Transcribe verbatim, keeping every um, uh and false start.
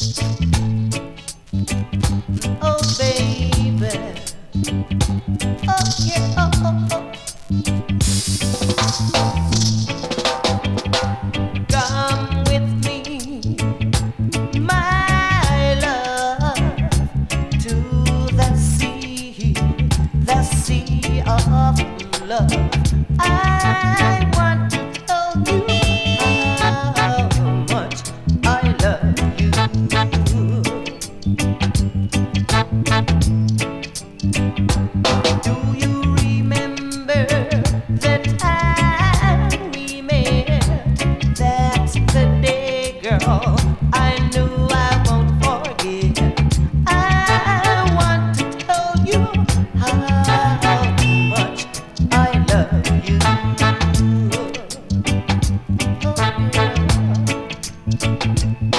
Oh, baby. Oh, yeah. Oh, oh, oh. Come with me, my love, to the sea, the sea of love. I want to tell you how much I love you. Do you remember the time we met? That's the day, girl, I knew I